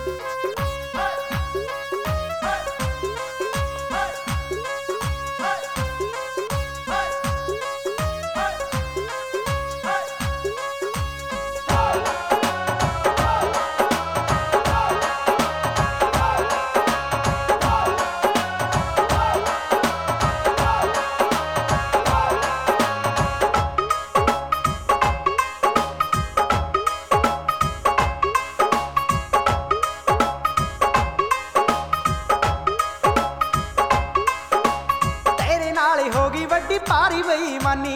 होगी वड्डी पारी बेईमानी,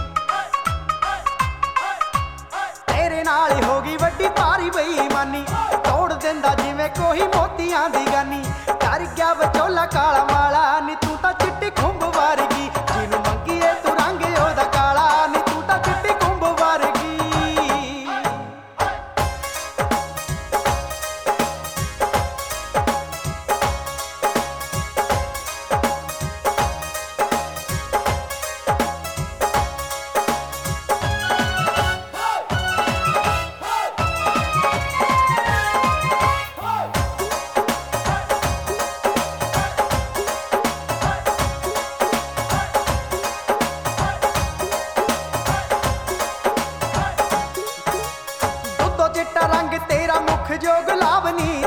तेरे नाल होगी वड्डी पारी बेईमानी, तोड़ देंदा जिवें कोई मोतियां दी गानी। कर गया विचोला काला माला नी तू तां चिट्टी खुंब वर्गी, जिनू मंगीए तू रंग ओदा काला नी तू तां चिट्टी खुंब वर्गी। चिट्टा रंग तेरा मुख जो गुलाब नी